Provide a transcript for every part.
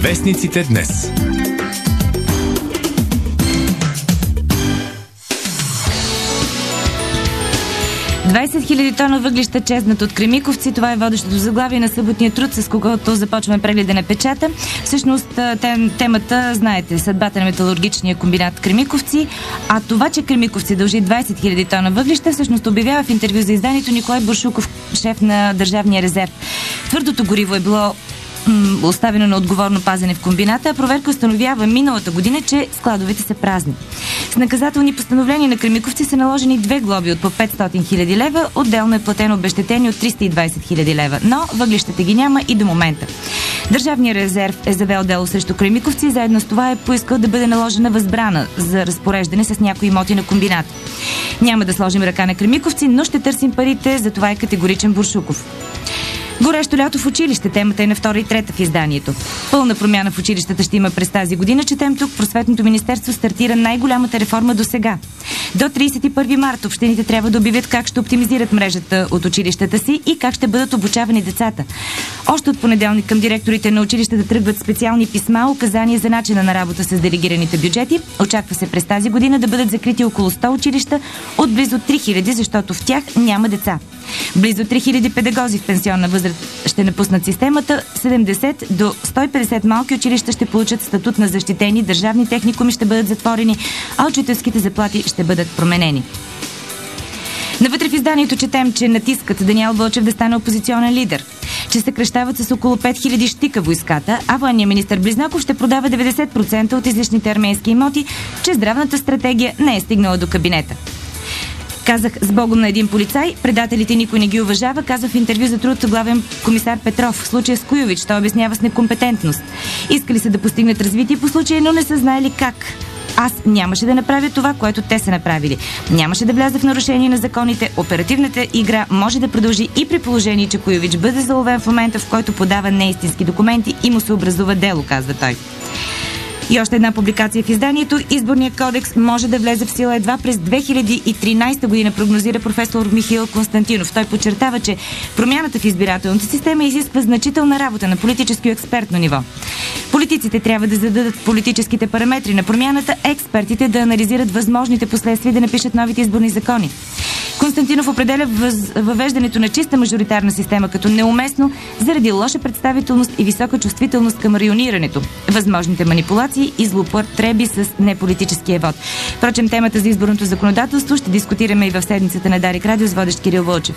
Вестниците днес. Двадесет хиляди тона въглища чезнат от Кремиковци. Това е водещото заглавие на съботния труд, с когото започваме прегледа на печата. Всъщност темата, знаете, съдбата на металургичния комбинат Кремиковци. А това, че Кремиковци дължи 20 хиляди тона въглища, всъщност обявява в интервю за изданието Николай Буршуков, шеф на Държавния резерв. Твърдото гориво е било оставено на отговорно пазене в комбината, а проверка установява миналата година, че складовете са празни. С наказателни постановления на Кремиковци са наложени 2 глоби от по 500 хиляди лева, отделно е платено обезщетение от 320 хиляди лева, но въглищата ги няма и до момента. Държавният резерв е завел дело срещу Кремиковци и заедно с това е поискал да бъде наложена възбрана за разпореждане с някои имоти на комбината. Няма да сложим ръка на Кремиковци, но ще търсим парите, за това е категоричен Буршуков. Горещо лято в училище. Темата е на 2 и 3 в изданието. Пълна промяна в училищата ще има през тази година. Четем тук, Просветното министерство стартира най-голямата реформа до сега. До 31 март общините трябва да обявят как ще оптимизират мрежата от училищата си и как ще бъдат обучавани децата. Още от понеделник към директорите на училищата тръгват специални писма, указания за начина на работа с делегираните бюджети. Очаква се през тази година да бъдат закрити около 100 училища от близо 3000, защото в тях няма деца. Близо 3000 педагози в пенсионна възраст ще напуснат системата, 70 до 150 малки училища ще получат статут на защитени, държавни техникуми ще бъдат затворени, а учителските заплати ще бъдат променени. Навътре в изданието четем, че натискат Даниел Вълчев да стане опозиционен лидер, че съкращават с около 5000 щика войската, а военният министър Близнаков ще продава 90% от излишните армейски имоти, че здравната стратегия не е стигнала до кабинета. Казах с Богом на един полицай, предателите никой не ги уважава, казва в интервю за труд главен комисар Петров. В случая с Куйович той обяснява с некомпетентност. Искали се да постигнат развитие по случая, но не са знаели как. Аз нямаше да направя това, което те са направили. Нямаше да вляза в нарушение на законите. Оперативната игра може да продължи и при положение, че Куйович бъде заловен в момента, в който подава неистински документи и му се образува дело, казва той. И още една публикация в изданието. Изборният кодекс може да влезе в сила едва през 2013 година, прогнозира професор Михаил Константинов. Той подчертава, че промяната в избирателната система изисква значителна работа на политическо и експертно ниво. Политиците трябва да зададат политическите параметри на промяната, експертите да анализират възможните последствия и да напишат новите изборни закони. Константинов определя въвеждането на чиста мажоритарна система като неуместно заради лоша представителност и висока чувствителност към районирането, възможните манипулации и злоупотреби с неполитическия вод. Впрочем, темата за изборното законодателство ще дискутираме и в седмицата на Дарик Радио с водещ Кирил Вълчев.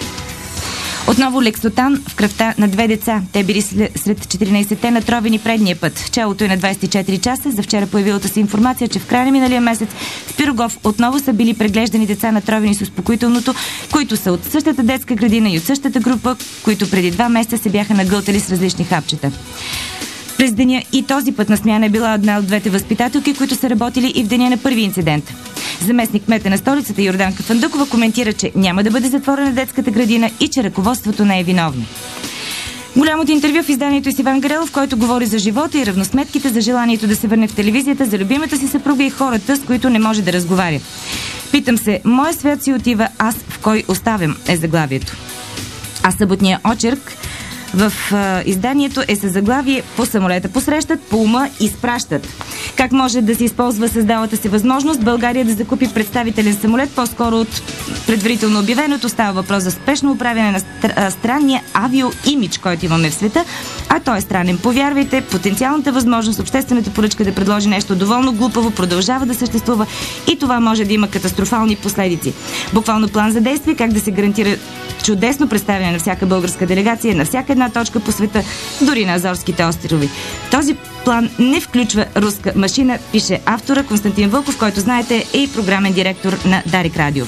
Отново лексотан в кръвта на 2 деца. Те били сред 14-те натровени предния път. Челото е на 24 часа. За вчера появилата се информация, че в края на миналия месец в Пирогов отново са били преглеждани деца натровени с успокоителното, които са от същата детска градина и от същата група, които преди 2 месеца се бяха нагълтали с различни хапчета. През деня и този път на смяна е била една от 2 възпитателки, които са работили и в деня на първи инцидент. Заместник кмета на столицата Йорданка Фандъкова коментира, че няма да бъде затворена детската градина и че ръководството не е виновно. Голямото интервю в изданието е с Иван Гарелов, който говори за живота и равносметките, за желанието да се върне в телевизията, за любимата си съпруга и хората, с които не може да разговаря. Питам се, моя свят си отива, аз в кой оставям, е заглавието. А съботния очерк в изданието е със заглавие "По самолета посрещат, по ума изпращат". Как може да се използва създалата се възможност България да закупи представителен самолет, по-скоро от предварително обявеното? Става въпрос за спешно управяне на странния авиоимидж, който имаме в света, а той е странен. Повярвайте, потенциалната възможност обществената поръчка да предложи нещо доволно глупаво продължава да съществува и това може да има катастрофални последици. Буквално план за действие, как да се гарантира чудесно представяне на всяка българска делегация на всяка една точка по света, дори на Азорските острови. Този план не включва руска машина, пише автора Константин Вълков, който, знаете, е и програмен директор на Дарик Радио.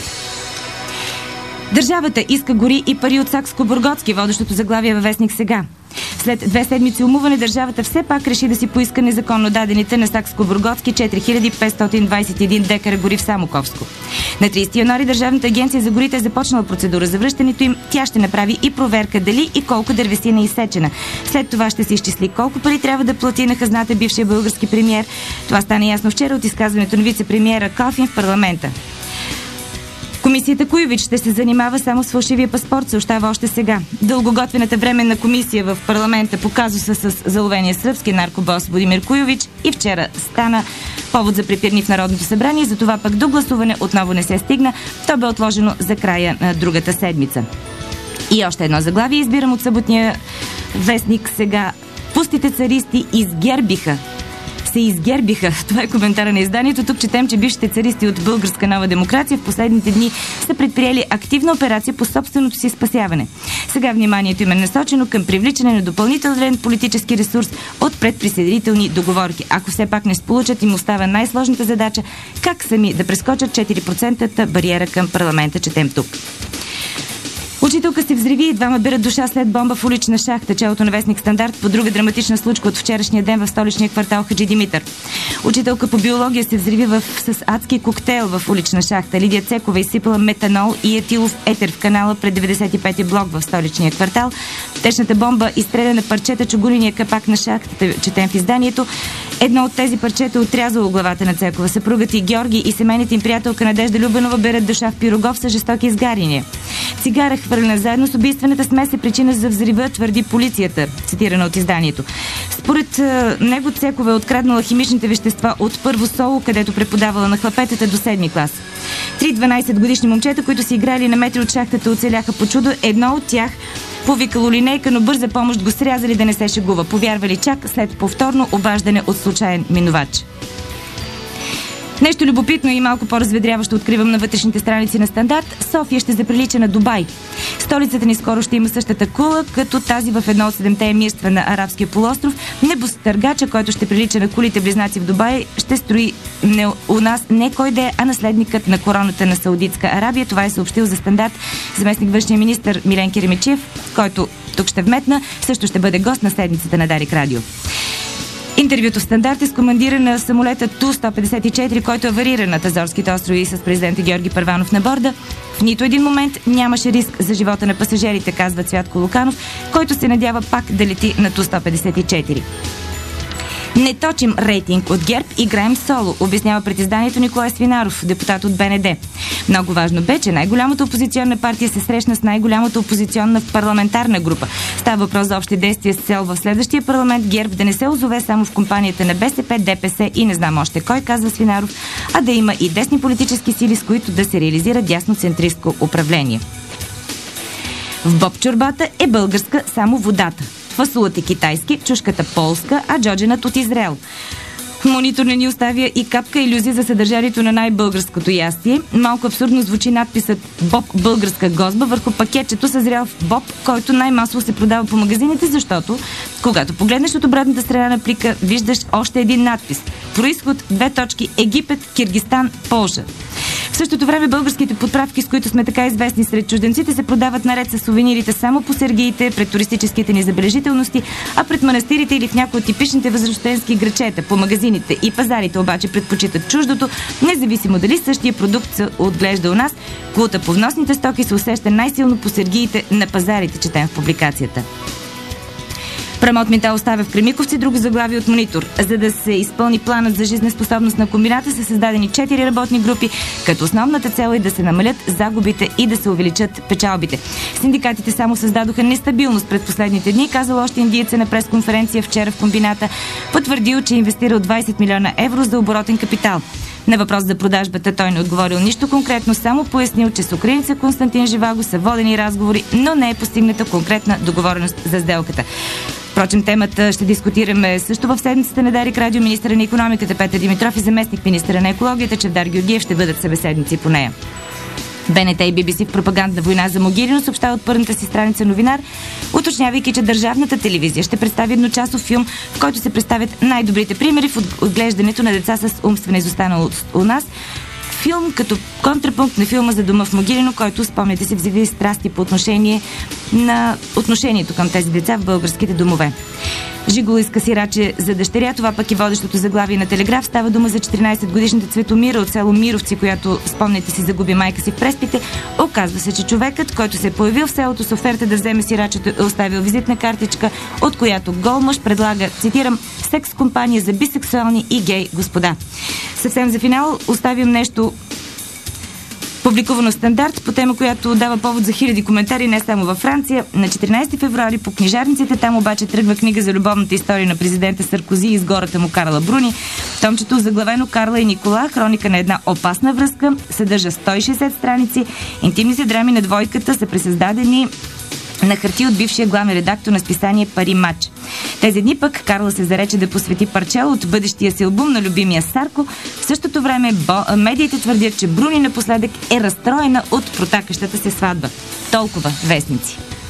Държавата иска гори и пари от Сакскобургготски, водещото заглавие във вестник Сега. След 2 седмици умуване, държавата все пак реши да си поиска незаконно дадените на Сакскобургготски 4521 декара гори в Самоковско. На 30 януари Държавната агенция за горите е започнала процедура за връщането им. Тя ще направи и проверка дали и колко дървесина е изсечена. След това ще се изчисли колко пари трябва да плати на хазната бившия български премиер. Това стана ясно вчера от изказването на вице-премиера Калфин в парламента. Комисията Куйович ще се занимава само с фалшивия паспорт, съобщава още сега. Дългоготвената временна комисия в парламента по казуса с заловения сръбски наркобос Владимир Куйович и вчера стана повод за препирни в Народното събрание, затова пък до гласуване отново не се стигна. То бе отложено за края на другата седмица. И още едно заглавие избирам от съботния вестник сега. Пустите царисти се изгербиха. Това е коментара на изданието. Тук четем, че бившите царисти от Българска нова демокрация в последните дни са предприели активна операция по собственото си спасяване. Сега вниманието им е насочено към привличане на допълнителен политически ресурс от предприсъединителни договорки. Ако все пак не сполучат, им остава най-сложната задача как сами да прескочат 4% бариера към парламента, четем тук. Учителка се взриви и двама берат душа след бомба в улична шахта. Челото на вестник Стандарт по друга драматична случка от вчерашния ден в столичния квартал Хаджи Димитър. Учителка по биология се взриви с адски коктейл в улична шахта. Лидия Цекова изсипала метанол и етилов етер в канала пред 95-ти блок в столичния квартал. Течната бомба изстреля на парчета чугунения капак на шахтата, четем в изданието. Едно от тези парчета отрязало главата на Цекова. Съпругът и Георги и семейната им приятелка Надежда Любенова берат душа в Пирогов с жестоки изгаряния. Цигара хвърлена заедно с убийствената смес е причина за взрива, твърди полицията, цитирана от изданието. Според него Цекова е откраднала химичните вещества от първо соло, където преподавала на хлапетата до 7-ми клас. 3 12-годишни момчета, които си играли на метри от шахтата, оцеляха по чудо. Едно от тях повикало линейка, но бърза помощ го срязали да не се шегува. Повярвали чак след повторно обаждане от случайен минувач. Нещо любопитно и малко по-разведряващо откривам на вътрешните страници на Стандарт. София ще заприлича на Дубай. Столицата ни скоро ще има същата кула, като тази в едно от 7-те емирства на Арабския полуостров. Небостъргача, който ще прилича на кулите близнаци в Дубай, ще строи у нас не кой да е, а наследникът на короната на Саудитска Арабия. Това е съобщил за Стандарт заместник външния министър Милен Керемечиев, който тук ще вметна, също ще бъде гост на седмицата на Дарик Радио. Интервюто в Стандарт е с командира на самолета Ту-154, който аварира на Азорските острови с президента Георги Първанов на борда. В нито един момент нямаше риск за живота на пасажирите, казва Цвятко Луканов, който се надява пак да лети на Ту-154. Не точим рейтинг от ГЕРБ, играем соло, обяснява пред изданието Николай Свинаров, депутат от БНД. Много важно бе, че най-голямата опозиционна партия се срещна с най-голямата опозиционна парламентарна група. Става въпрос за общи действия с цел в следващия парламент ГЕРБ да не се озове само в компанията на БСП, ДПС и не знам още кой, казва Свинаров, а да има и десни политически сили, с които да се реализира дясноцентристко управление. В боб чорбата е българска само водата. Фасулът е китайски, чушката полска, а джодженът от Израел. Монитор не ни оставя и капка илюзия за съдържанието на най-българското ястие. Малко абсурдно звучи надписът Боб българска гозба върху пакетчето съзрял в боб, който най-масово се продава по магазините, защото когато погледнеш от обратната страна на плика, виждаш още един надпис. Произход, Египет, Киргизстан, Полша. В същото време българските подправки, с които сме така известни сред чужденците, се продават наред с сувенирите само по сергиите, пред туристическите ни забележителности, а пред манастирите или в някои от типичните възрожденски грачета. По магазините и пазарите обаче предпочитат чуждото, независимо дали същия продукт се отглежда у нас. Култа по вносните стоки се усеща най-силно по сергиите на пазарите, четем в публикацията. Прамот Митал оставя в Кремиковци, друго заглавие от Монитор. За да се изпълни планът за жизнеспособност на комбината, са създадени 4 работни групи, като основната цел е да се намалят загубите и да се увеличат печалбите. Синдикатите само създадоха нестабилност пред последните дни, казал още индиеца на пресконференция вчера в комбината, потвърдил, че е инвестирал 20 милиона евро за оборотен капитал. На въпрос за продажбата той не отговорил нищо конкретно, само пояснил, че с украинеца Константин Живаго са водени разговори, но не е постигната конкретна договореност за сделката. Впрочем, темата ще дискутираме също в седмицата на Дарик Радио. Министъра на икономиката Петър Димитров и заместник министъра на екологията Чавдар Георгиев ще бъдат събеседници по нея. БНТ и BBC в пропагандна война за Могилино съобщава от първата си страница новинар, уточнявайки, че държавната телевизия ще представи едночасов филм, в който се представят най-добрите примери в отглеждането на деца с умствена изостаналост у нас. Филм като контрапункт на филма за дома в Могилино, който, спомняте си, взиви страсти по отношение на отношението към тези деца в българските домове. Жиголо иска сираче за дъщеря, това пък е водещото заглавие на Телеграф. Става дума за 14-годишната Цветомира от село Мировци, която, спомняте си, загуби майка си в Преспите. Оказва се, че човекът, който се е появил в селото с оферта да вземе сирачето, е оставил визитна картичка, от която гол мъж предлага, цитирам, секс-компания за бисексуални и гей господа. Съвсем за финал оставим нещо Публикувано в Стандарт по тема, която дава повод за хиляди коментари не само във Франция. На 14 февруари по книжарниците там обаче тръгва книга за любовната история на президента Саркози и изгората му Карла Бруни. Томчето, заглавено Карла и Никола, хроника на една опасна връзка, съдържа 160 страници. Интимните драми на двойката са пресъздадени на хартия от бившия главен редактор на списание Пари Матч. Тези дни пък Карла се зарече да посвети парче от бъдещия си албум на любимия Сарко. В същото време медиите твърдят, че Бруни напоследък е разстроена от протакащата се сватба. Толкова вестници.